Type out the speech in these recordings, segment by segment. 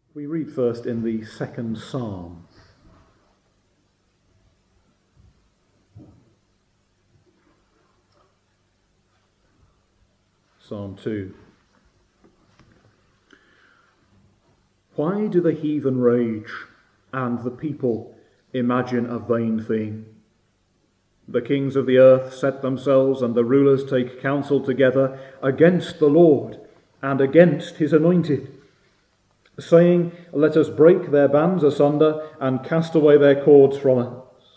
We read first in the second psalm. Psalm 2. Why do the heathen rage and the people imagine a vain thing? The kings of the earth set themselves and the rulers take counsel together against the Lord and against his anointed, saying, let us break their bands asunder and cast away their cords from us.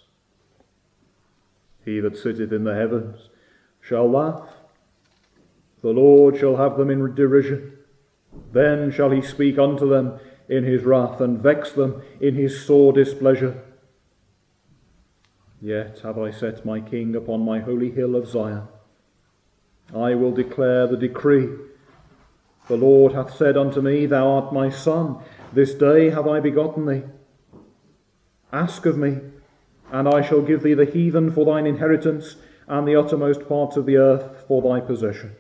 He that sitteth in the heavens shall laugh. The Lord shall have them in derision. Then shall he speak unto them in his wrath and vex them in his sore displeasure. Yet have I set my king upon my holy hill of Zion. I will declare the decree. The Lord hath said unto me, thou art my son, this day have I begotten thee. Ask of me, and I shall give thee the heathen for thine inheritance, and the uttermost parts of the earth for thy possession.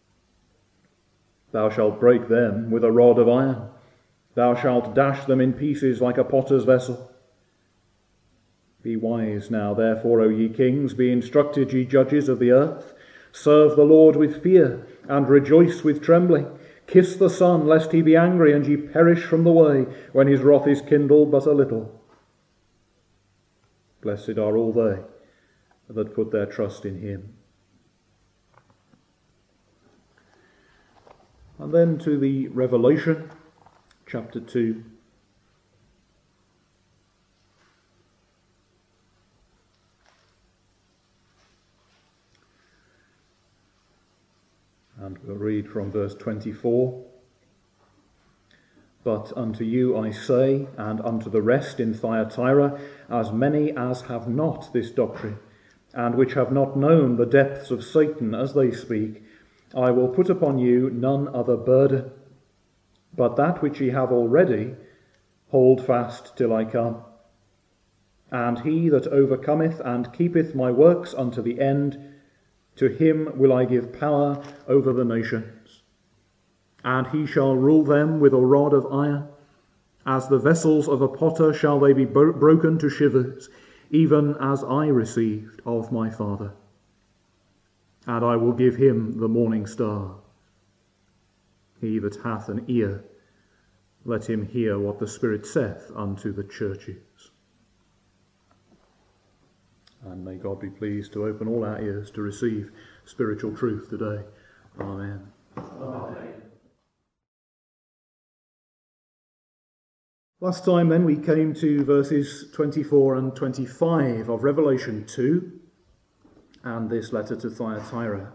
Thou shalt break them with a rod of iron. Thou shalt dash them in pieces like a potter's vessel. Be wise now, therefore, O ye kings, be instructed, ye judges of the earth. Serve the Lord with fear, and rejoice with trembling. Kiss the Son, lest he be angry, and ye perish from the way, when his wrath is kindled but a little. Blessed are all they that put their trust in him. And then to the Revelation, chapter 2. And we'll read from verse 24. But unto you I say, and unto the rest in Thyatira, as many as have not this doctrine, and which have not known the depths of Satan as they speak, I will put upon you none other burden, but that which ye have already, hold fast till I come. And he that overcometh and keepeth my works unto the end, to him will I give power over the nations. And he shall rule them with a rod of iron. As the vessels of a potter shall they be broken to shivers, even as I received of my Father. And I will give him the morning star. He that hath an ear, let him hear what the Spirit saith unto the churches. And may God be pleased to open all our ears to receive spiritual truth today. Amen. Amen. Last time then we came to verses 24 and 25 of Revelation 2 and this letter to Thyatira.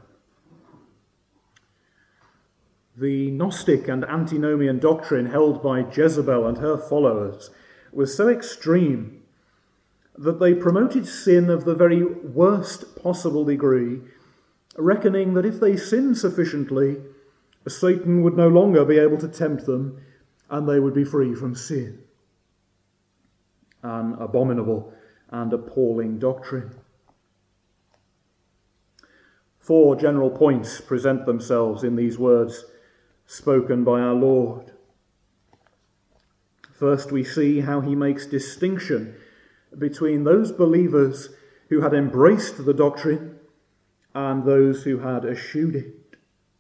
The Gnostic and antinomian doctrine held by Jezebel and her followers was so extreme that they promoted sin of the very worst possible degree, reckoning that if they sinned sufficiently, Satan would no longer be able to tempt them, and they would be free from sin. An abominable and appalling doctrine. 4 general points present themselves in these words spoken by our Lord. First, we see how he makes distinction between those believers who had embraced the doctrine and those who had eschewed it.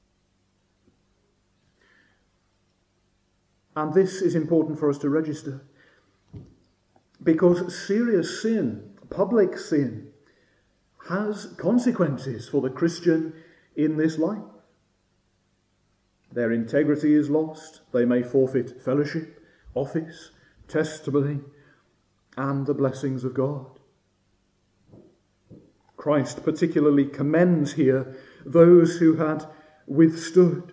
And this is important for us to register, because serious sin, public sin, has consequences for the Christian in this life. Their integrity is lost. They may forfeit fellowship, office, testimony, and the blessings of God. Christ particularly commends here those who had withstood,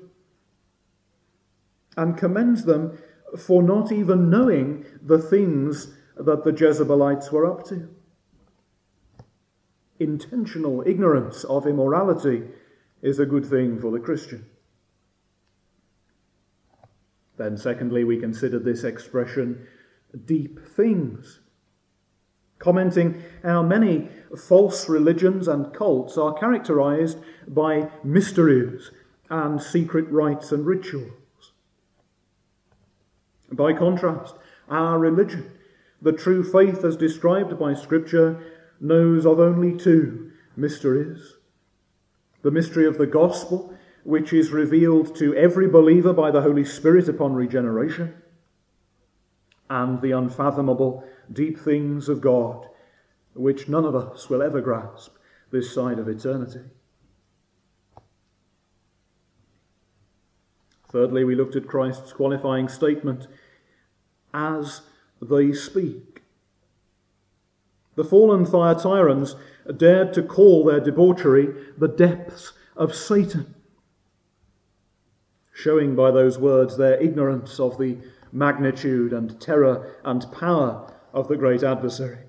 and commends them for not even knowing the things that the Jezebelites were up to. Intentional ignorance of immorality is a good thing for the Christian. Then secondly, we consider this expression, deep things, commenting how many false religions and cults are characterized by mysteries and secret rites and rituals. By contrast, our religion, the true faith as described by Scripture, knows of only two mysteries. The mystery of the gospel, which is revealed to every believer by the Holy Spirit upon regeneration, and the unfathomable deep things of God, which none of us will ever grasp this side of eternity. Thirdly, we looked at Christ's qualifying statement, as they speak. The fallen Thyatirans dared to call their debauchery the depths of Satan, showing by those words their ignorance of the magnitude and terror and power of the great adversary.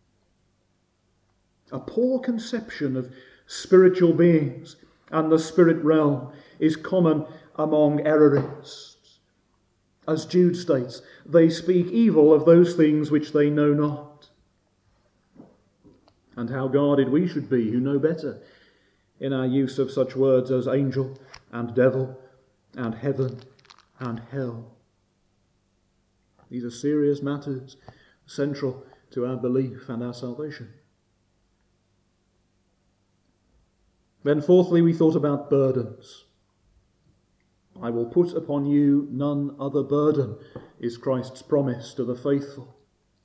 A poor conception of spiritual beings and the spirit realm is common among errorists. As Jude states, they speak evil of those things which they know not. And how guarded we should be who know better in our use of such words as angel and devil and heaven and hell. These are serious matters, central to our belief and our salvation. Then fourthly, we thought about burdens. I will put upon you none other burden, is Christ's promise to the faithful.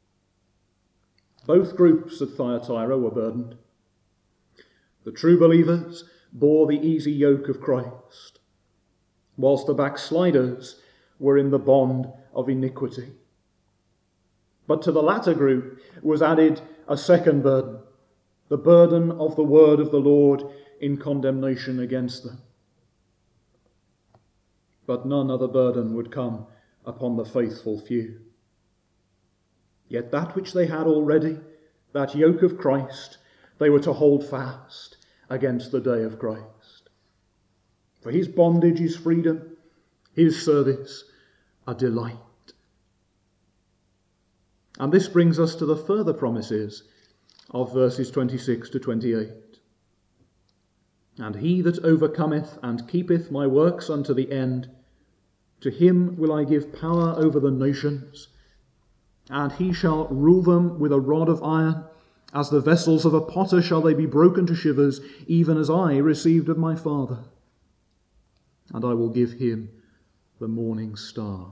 Both groups at Thyatira were burdened. The true believers bore the easy yoke of Christ, whilst the backsliders were in the bond of iniquity. But to the latter group was added a second burden, the burden of the word of the Lord in condemnation against them. But none other burden would come upon the faithful few. Yet that which they had already, that yoke of Christ, they were to hold fast against the day of Christ. For his bondage is freedom, his service a delight. And this brings us to the further promises of verses 26 to 28. And he that overcometh and keepeth my works unto the end, to him will I give power over the nations, and he shall rule them with a rod of iron. As the vessels of a potter shall they be broken to shivers, even as I received of my Father. And I will give him the morning star.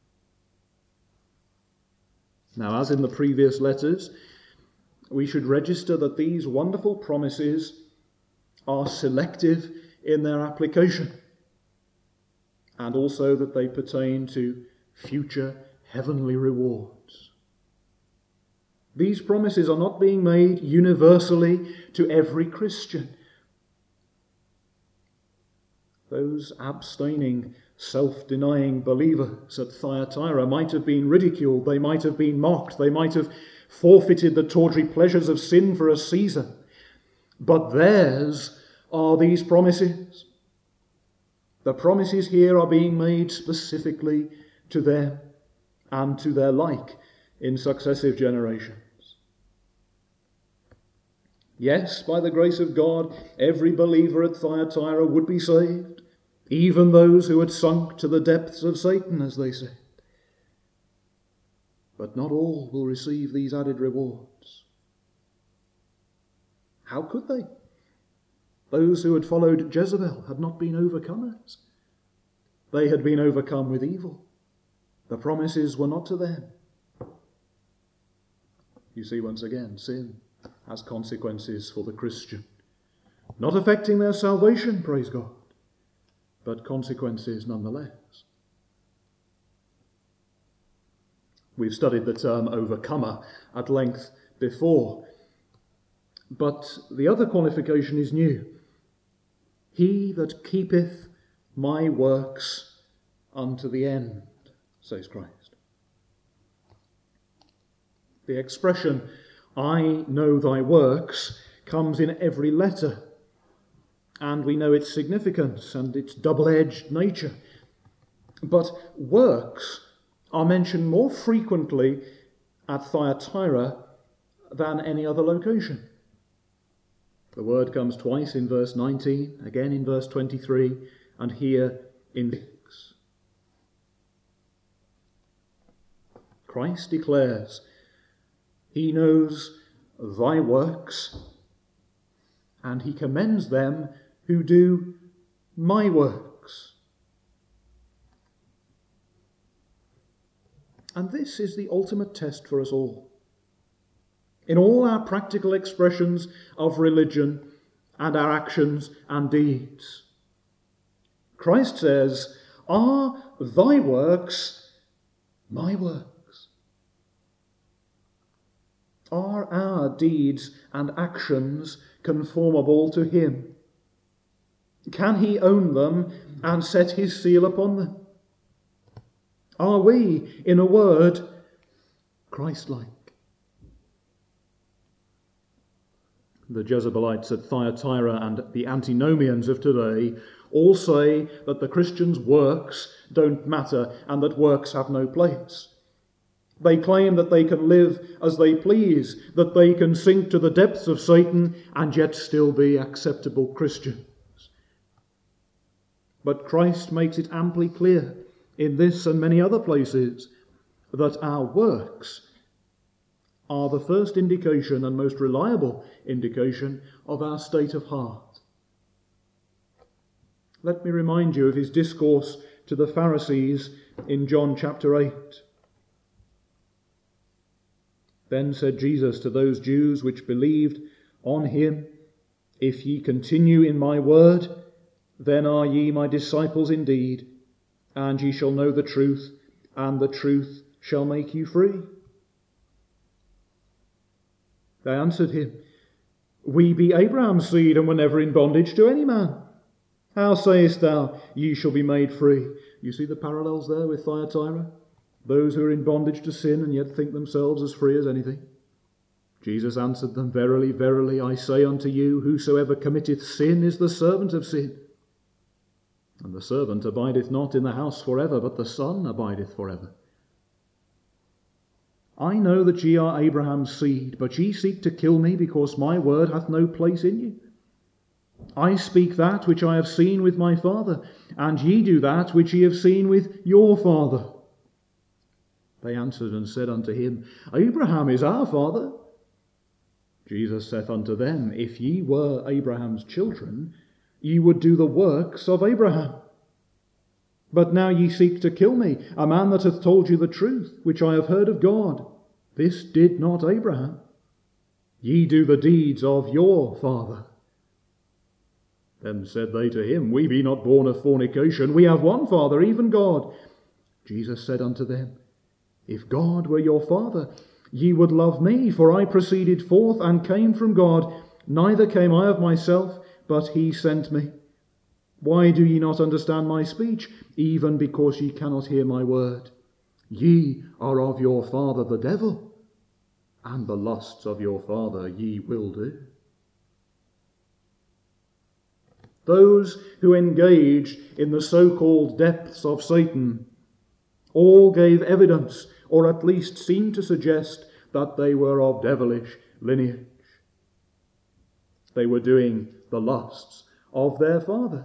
Now, as in the previous letters, we should register that these wonderful promises are selective in their application, and also that they pertain to future heavenly rewards. These promises are not being made universally to every Christian. Those abstaining, self-denying believers at Thyatira might have been ridiculed, they might have been mocked, they might have forfeited the tawdry pleasures of sin for a season. But theirs are these promises. The promises here are being made specifically to them and to their like in successive generations. Yes, by the grace of God, every believer at Thyatira would be saved, even those who had sunk to the depths of Satan, as they said. But not all will receive these added rewards. How could they? Those who had followed Jezebel had not been overcomers. They had been overcome with evil. The promises were not to them. You see, once again, sin has consequences for the Christian. Not affecting their salvation, praise God, but consequences nonetheless. We've studied the term overcomer at length before, but the other qualification is new. He that keepeth my works unto the end, says Christ. The expression, I know thy works, comes in every letter, and we know its significance and its double-edged nature. But works are mentioned more frequently at Thyatira than any other location. The word comes twice in verse 19, again in verse 23, and here in 6. Christ declares, he knows thy works, and he commends them who do my works. And this is the ultimate test for us all. In all our practical expressions of religion and our actions and deeds, Christ says, are thy works my works? Are our deeds and actions conformable to him? Can he own them and set his seal upon them? Are we, in a word, Christ-like? The Jezebelites at Thyatira and the antinomians of today all say that the Christian's works don't matter and that works have no place. They claim that they can live as they please, that they can sink to the depths of Satan and yet still be acceptable Christians. But Christ makes it amply clear in this and many other places that our works are the first indication and most reliable indication of our state of heart. Let me remind you of his discourse to the Pharisees in John chapter 8. Then said Jesus to those Jews which believed on him, if ye continue in my word, then are ye my disciples indeed, and ye shall know the truth, and the truth shall make you free. They answered him, we be Abraham's seed, and were never in bondage to any man. How sayest thou, ye shall be made free? You see the parallels there with Thyatira? Those who are in bondage to sin and yet think themselves as free as anything. Jesus answered them, verily, verily, I say unto you, whosoever committeth sin is the servant of sin. And the servant abideth not in the house forever, but the Son abideth forever. I know that ye are Abraham's seed, but ye seek to kill me, because my word hath no place in you. I speak that which I have seen with my Father, and ye do that which ye have seen with your father. They answered and said unto him, Abraham is our father. Jesus saith unto them, if ye were Abraham's children, ye would do the works of Abraham. But now ye seek to kill me, a man that hath told you the truth, which I have heard of God. This did not Abraham. Ye do the deeds of your father. Then said they to him, we be not born of fornication, we have one Father, even God. Jesus said unto them, if God were your Father, ye would love me, for I proceeded forth and came from God, neither came I of myself, but he sent me. Why do ye not understand my speech, even because ye cannot hear my word? Ye are of your father the devil, and the lusts of your father ye will do. Those who engaged in the so-called depths of Satan all gave evidence, or at least seemed to suggest, that they were of devilish lineage. They were doing the lusts of their father.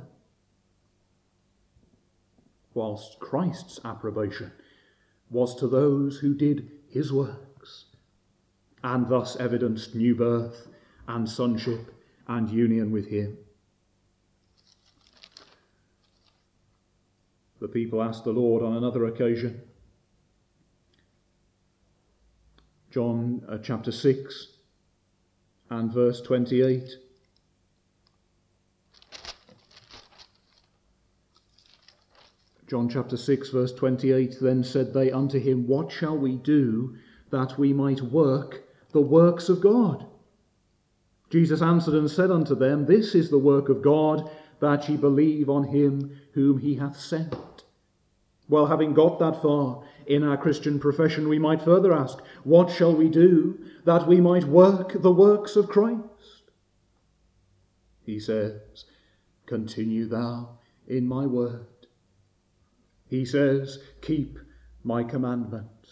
Whilst Christ's approbation was to those who did his works, and thus evidenced new birth and sonship and union with him. The people asked the Lord on another occasion. John chapter 6 and verse 28. John chapter 6 verse 28, then said they unto him, what shall we do that we might work the works of God? Jesus answered and said unto them, this is the work of God, that ye believe on him whom he hath sent. Well, having got that far in our Christian profession, we might further ask, what shall we do that we might work the works of Christ? He says, continue thou in my word. He says, keep my commandments.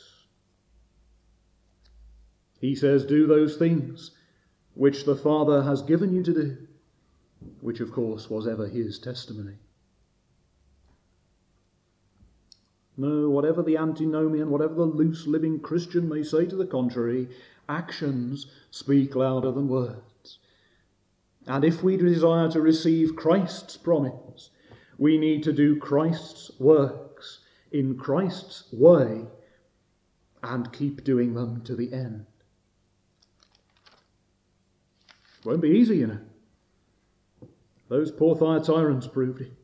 He says, do those things which the Father has given you to do, which of course was ever his testimony. No, whatever the antinomian, whatever the loose living Christian may say to the contrary, actions speak louder than words. And if we desire to receive Christ's promise, we need to do Christ's works in Christ's way and keep doing them to the end. It won't be easy, you know. Those poor Thyatirians proved it.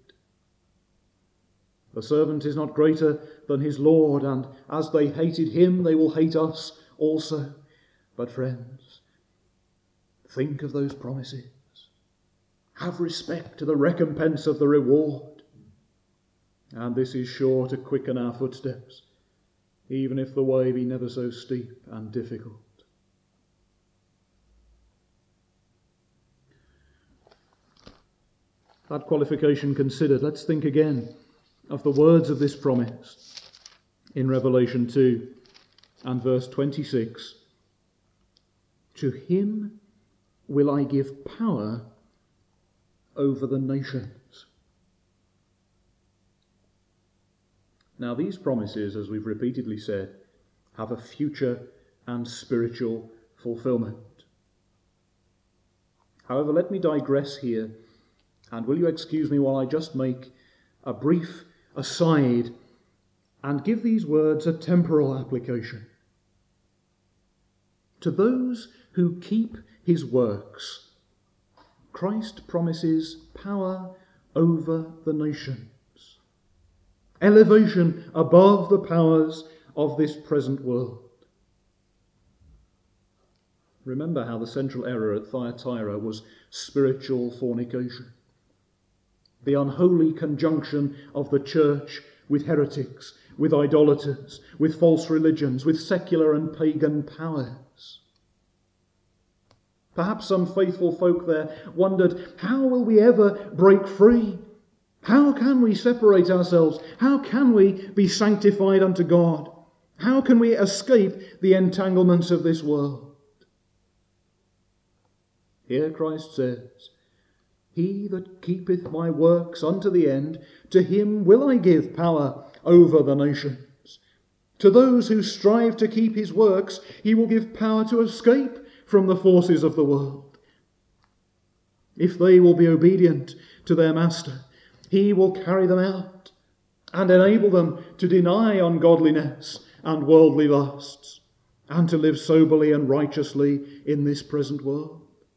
The servant is not greater than his Lord, and as they hated him, they will hate us also. But friends, think of those promises. Have respect to the recompense of the reward. And this is sure to quicken our footsteps, even if the way be never so steep and difficult. That qualification considered, let's think again of the words of this promise in Revelation 2 and verse 26. To him will I give power over the nations. Now these promises, as we've repeatedly said, have a future and spiritual fulfillment. However, let me digress here, and will you excuse me while I just make a brief aside and give these words a temporal application. To those who keep his works, Christ promises power over the nations, elevation above the powers of this present world. Remember how the central error at Thyatira was spiritual fornication, the unholy conjunction of the church with heretics, with idolaters, with false religions, with secular and pagan powers. Perhaps some faithful folk there wondered, how will we ever break free? How can we separate ourselves? How can we be sanctified unto God? How can we escape the entanglements of this world? Here Christ says, he that keepeth my works unto the end, to him will I give power over the nations. To those who strive to keep his works, he will give power to escape from the forces of the world. If they will be obedient to their master, he will carry them out and enable them to deny ungodliness and worldly lusts, and to live soberly and righteously in this present world.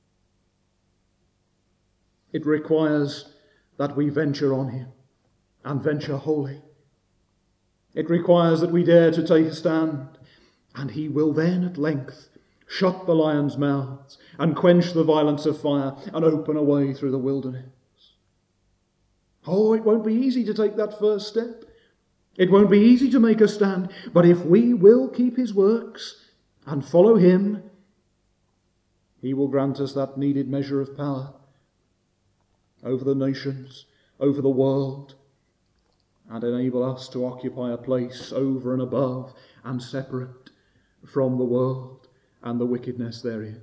It requires that we venture on him and venture wholly. It requires that we dare to take a stand, and he will then at length shut the lions' mouths and quench the violence of fire and open a way through the wilderness. Oh, it won't be easy to take that first step. It won't be easy to make a stand, but if we will keep his works and follow him, he will grant us that needed measure of power over the nations, over the world, and enable us to occupy a place over and above and separate from the world and the wickedness therein.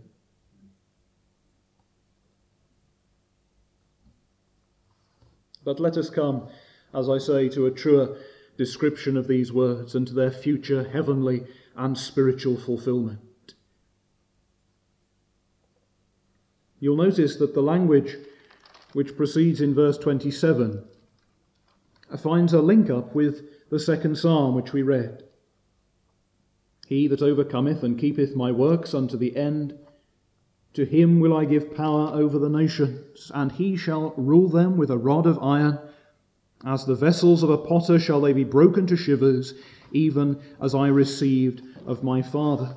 But let us come, as I say, to a truer description of these words and to their future heavenly and spiritual fulfillment. You'll notice that the language which proceeds in verse 27 finds a link up with the second psalm which we read. He that overcometh and keepeth my works unto the end, to him will I give power over the nations, and he shall rule them with a rod of iron. As the vessels of a potter shall they be broken to shivers, even as I received of my Father.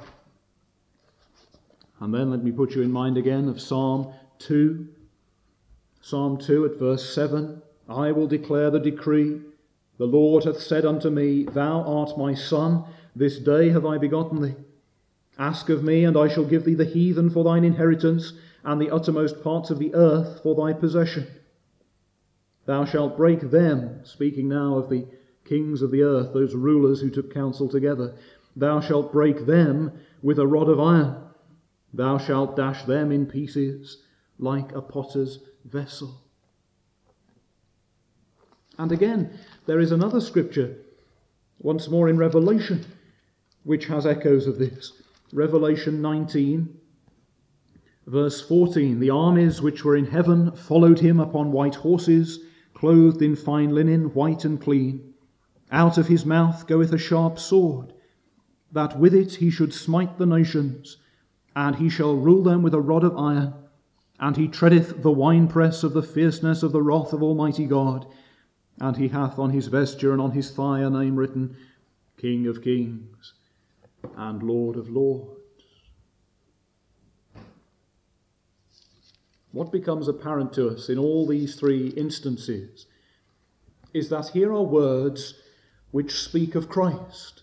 And then let me put you in mind again of Psalm 2. Psalm 2 at verse 7, I will declare the decree. The Lord hath said unto me, Thou art my son, this day have I begotten thee. Ask of me, and I shall give thee the heathen for thine inheritance, and the uttermost parts of the earth for thy possession. Thou shalt break them, speaking now of the kings of the earth, those rulers who took counsel together. Thou shalt break them with a rod of iron. Thou shalt dash them in pieces like a potter's vessel. And again, there is another scripture Once more in Revelation, which has echoes of this. Revelation 19, verse 14. The armies which were in heaven followed him upon white horses, clothed in fine linen, white and clean. Out of his mouth goeth a sharp sword, that with it he should smite the nations, and he shall rule them with a rod of iron. And he treadeth the winepress of the fierceness of the wrath of Almighty God. And he hath on his vesture and on his thigh a name written, King of Kings and Lord of Lords. What becomes apparent to us in all these three instances is that here are words which speak of Christ.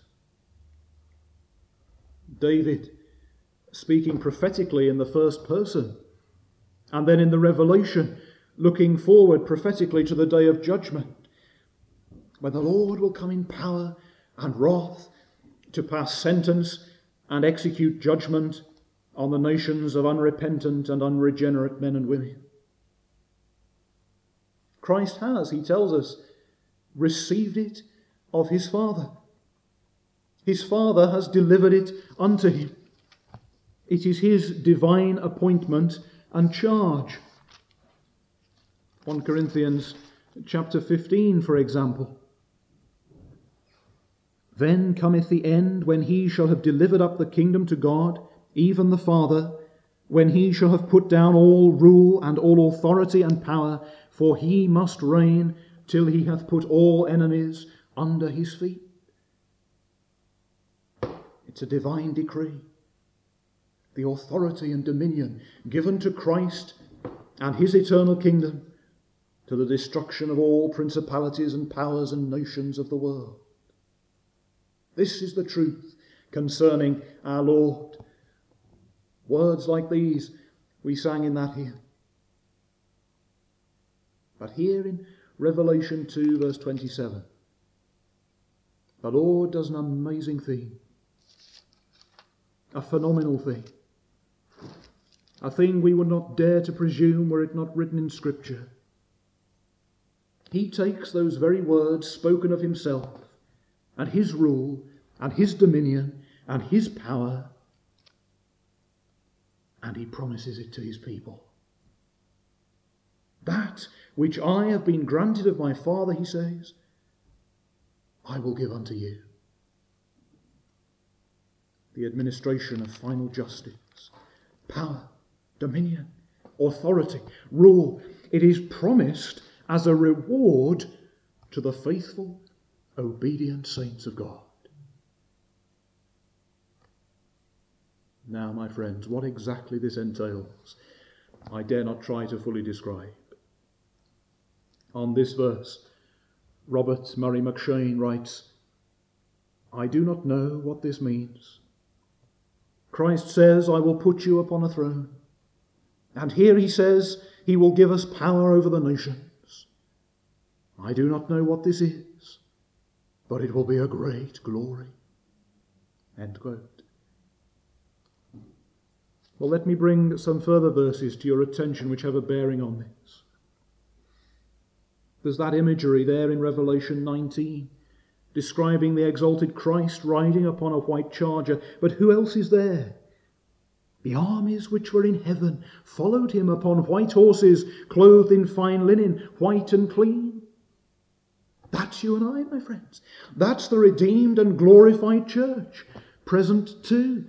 David speaking prophetically in the first person, and then in the Revelation looking forward prophetically to the day of judgment, when the Lord will come in power and wrath to pass sentence and execute judgment on the nations of unrepentant and unregenerate men and women. Christ has, he tells us, received it of his Father. His Father has delivered it unto him. It is his divine appointment and charge. 1 Corinthians chapter 15, for example. Then cometh the end, when he shall have delivered up the kingdom to God, even the Father, when he shall have put down all rule and all authority and power, for he must reign till he hath put all enemies under his feet. It's a divine decree. The authority and dominion given to Christ and his eternal kingdom, to the destruction of all principalities and powers and nations of the world. This is the truth concerning our Lord. Words like these we sang in that hymn. But here in Revelation 2, verse 27, the Lord does an amazing thing, a phenomenal thing, a thing we would not dare to presume were it not written in Scripture. He takes those very words spoken of himself and his rule and his dominion and his power, and he promises it to his people. That which I have been granted of my Father, he says, I will give unto you. The administration of final justice, power, dominion, authority, rule. It is promised as a reward to the faithful, obedient saints of God. Now, my friends, what exactly this entails, I dare not try to fully describe. On this verse, Robert Murray McShane writes, I do not know what this means. Christ says, I will put you upon a throne. And here he says, he will give us power over the nations. I do not know what this is, but it will be a great glory. End quote. Well, let me bring some further verses to your attention which have a bearing on this. There's that imagery there in Revelation 19, describing the exalted Christ riding upon a white charger. But who else is there? The armies which were in heaven followed him upon white horses, clothed in fine linen, white and clean. That's you and I, my friends. That's the redeemed and glorified church, present too.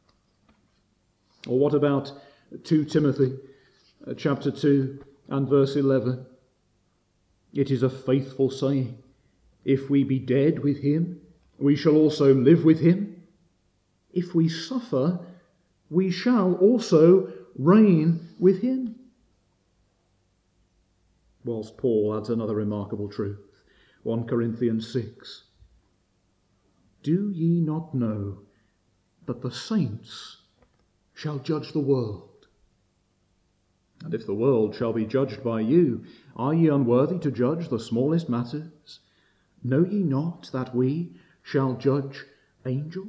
Or what about 2 Timothy chapter 2 and verse 11? It is a faithful saying, if we be dead with him, we shall also live with him. If we suffer, we shall also reign with him. Whilst Paul adds another remarkable truth, 1 Corinthians 6. Do ye not know that the saints shall judge the world? And if the world shall be judged by you, are ye unworthy to judge the smallest matters? Know ye not that we shall judge angels?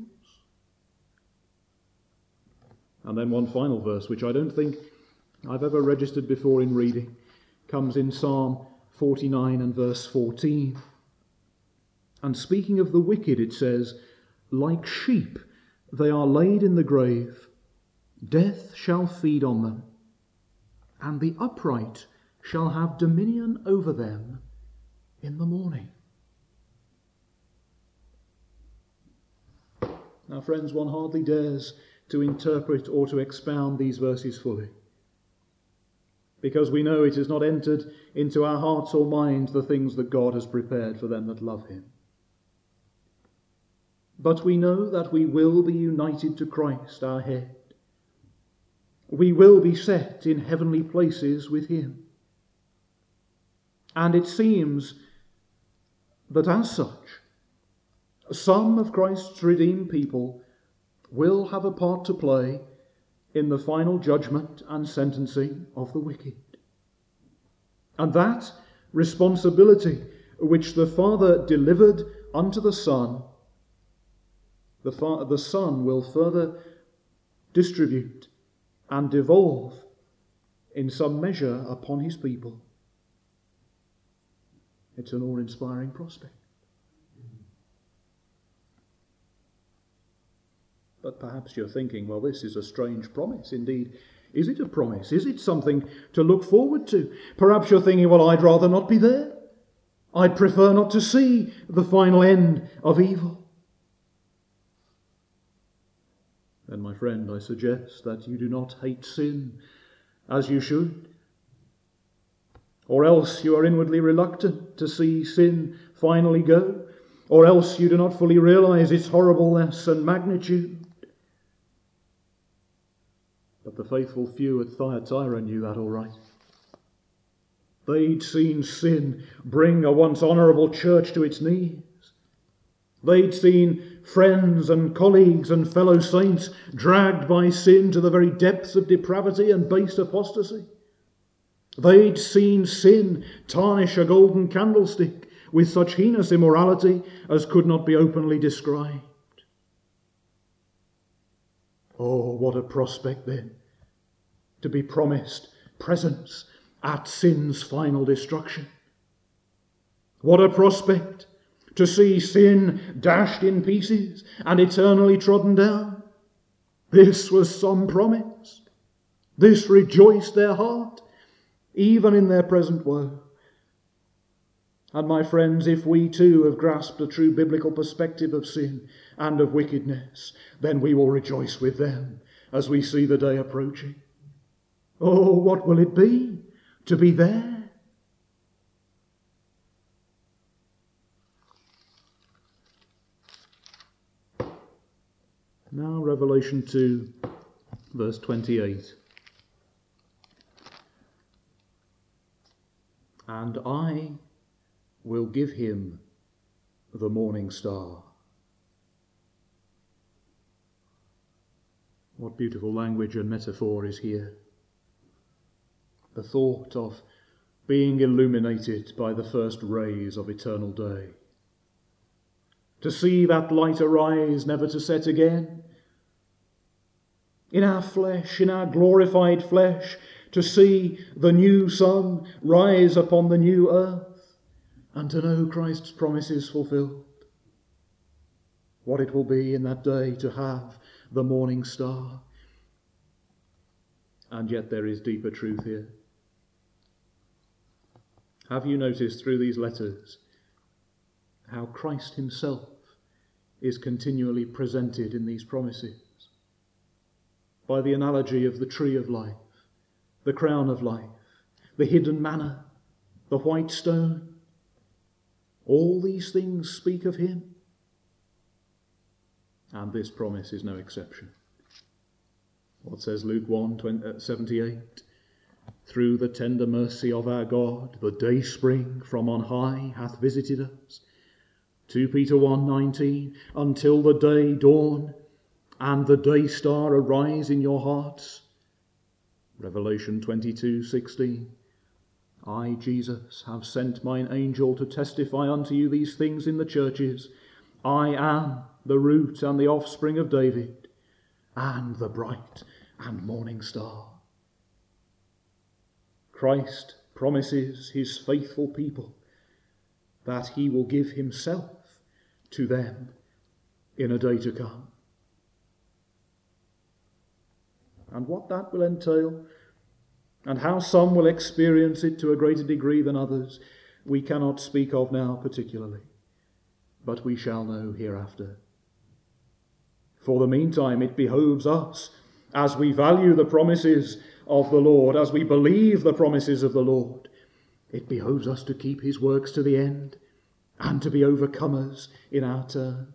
And then one final verse, which I don't think I've ever registered before in reading, comes in Psalm 49 and verse 14. And speaking of the wicked, it says, like sheep they are laid in the grave, death shall feed on them, and the upright shall have dominion over them in the morning. Now, friends, one hardly dares to interpret or to expound these verses fully, because we know it has not entered into our hearts or minds the things that God has prepared for them that love him. But we know that we will be united to Christ, our head. We will be set in heavenly places with him. And it seems that as such, some of Christ's redeemed people will have a part to play in the final judgment and sentencing of the wicked. And that responsibility which the Father delivered unto the Son, the Son will further distribute and devolve in some measure upon his people. It's an awe-inspiring prospect. But perhaps you're thinking, well, this is a strange promise. Indeed, is it a promise? Is it something to look forward to? Perhaps you're thinking, well, I'd rather not be there. I'd prefer not to see the final end of evil. Then, my friend, I suggest that you do not hate sin as you should, or else you are inwardly reluctant to see sin finally go, or else you do not fully realize its horribleness and magnitude. But the faithful few at Thyatira knew that all right. They'd seen sin bring a once honourable church to its knees. They'd seen friends and colleagues and fellow saints dragged by sin to the very depths of depravity and base apostasy. They'd seen sin tarnish a golden candlestick with such heinous immorality as could not be openly described. Oh, what a prospect then, to be promised presence at sin's final destruction. What a prospect to see sin dashed in pieces and eternally trodden down. This was some promise. This rejoiced their heart, even in their present woe. And my friends, if we too have grasped a true biblical perspective of sin and of wickedness, then we will rejoice with them as we see the day approaching. Oh, what will it be to be there? Now, Revelation 2, verse 28. And I will give him the morning star. What beautiful language and metaphor is here. The thought of being illuminated by the first rays of eternal day. To see that light arise, never to set again. In our flesh, in our glorified flesh, to see the new sun rise upon the new earth, and to know Christ's promises fulfilled. What it will be in that day to have the morning star. And yet there is deeper truth here. Have you noticed through these letters how Christ himself is continually presented in these promises? By the analogy of the tree of life, the crown of life, the hidden manna, the white stone. All these things speak of him. And this promise is no exception. What says Luke 1:78? Through the tender mercy of our God, the day spring from on high hath visited us. 2 Peter 1:19, until the day dawn and the day star arise in your hearts. Revelation 22:16, I, Jesus, have sent mine angel to testify unto you these things in the churches. I am the root and the offspring of David, and the bright and morning star. Christ promises his faithful people that he will give himself to them in a day to come. And what that will entail, and how some will experience it to a greater degree than others, we cannot speak of now particularly, but we shall know hereafter. For the meantime, it behoves us, as we value the promises of the Lord, as we believe the promises of the Lord, it behoves us to keep his works to the end and to be overcomers in our turn.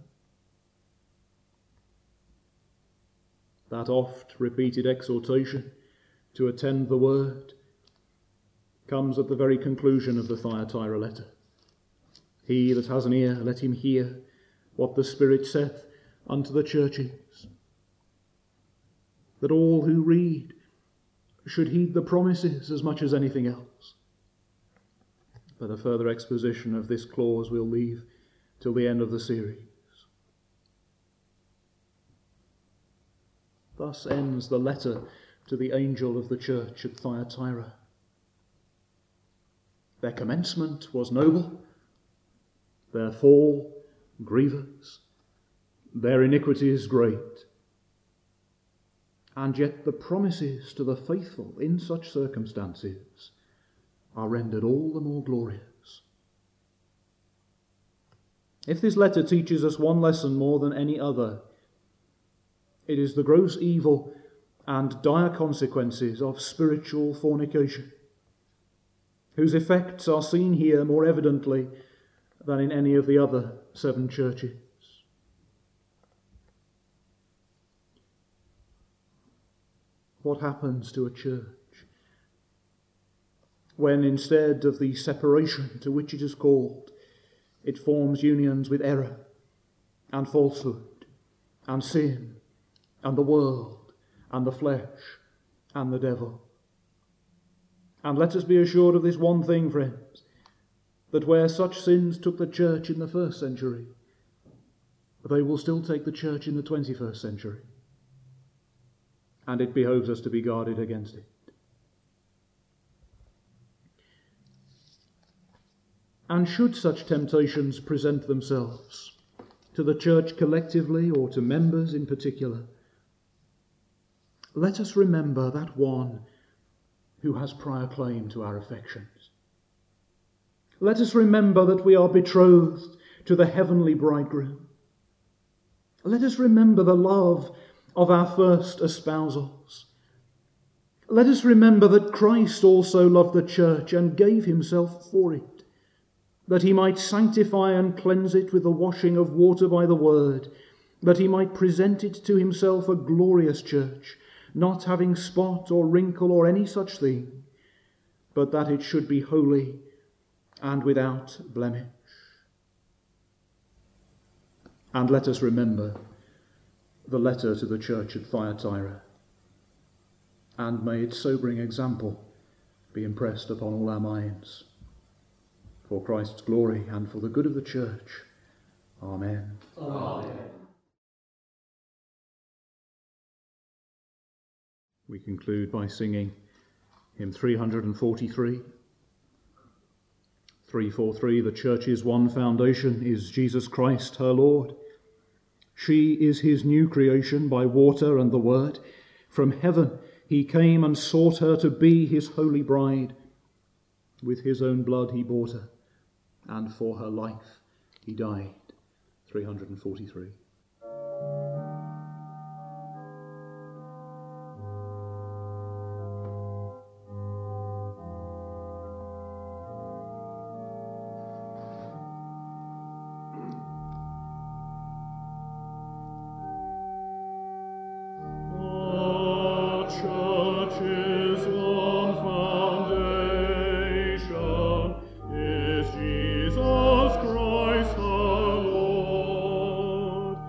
That oft-repeated exhortation to attend the word comes at the very conclusion of the Thyatira letter. He that has an ear, let him hear what the Spirit saith unto the churches. That all who read should heed the promises as much as anything else. But a further exposition of this clause we'll leave till the end of the series. Thus ends the letter to the angel of the church at Thyatira. Their commencement was noble, their fall grievous, their iniquities great. And yet the promises to the faithful in such circumstances are rendered all the more glorious. If this letter teaches us one lesson more than any other, it is the gross evil and dire consequences of spiritual fornication, whose effects are seen here more evidently than in any of the other 7 churches. What happens to a church when, instead of the separation to which it is called, it forms unions with error and falsehood and sin and the world and the flesh and the devil? And let us be assured of this one thing, friends, that where such sins took the church in the 1st century, they will still take the church in the 21st century. And it behoves us to be guarded against it. And should such temptations present themselves to the church collectively or to members in particular, let us remember that one who has prior claim to our affections. Let us remember that we are betrothed to the heavenly bridegroom. Let us remember the love of our first espousals. Let us remember that Christ also loved the church and gave himself for it, that he might sanctify and cleanse it with the washing of water by the word, that he might present it to himself a glorious church, not having spot or wrinkle or any such thing, but that it should be holy and without blemish. And let us remember the letter to the church at Thyatira, and may its sobering example be impressed upon all our minds. For Christ's glory and for the good of the church. Amen. Amen. We conclude by singing hymn 343. 343, the church's one foundation is Jesus Christ, her Lord. She is his new creation by water and the word. From heaven he came and sought her to be his holy bride. With his own blood he bought her, and for her life he died. 343. Jesus Christ our Lord.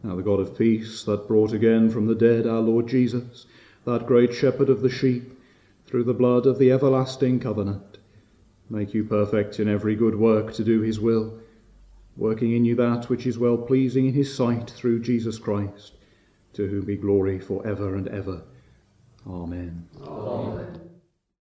Now the God of peace, that brought again from the dead our Lord Jesus, that great shepherd of the sheep, through the blood of the everlasting covenant, make you perfect in every good work to do his will, working in you that which is well pleasing in his sight through Jesus Christ, to whom be glory for ever and ever. Amen. Amen.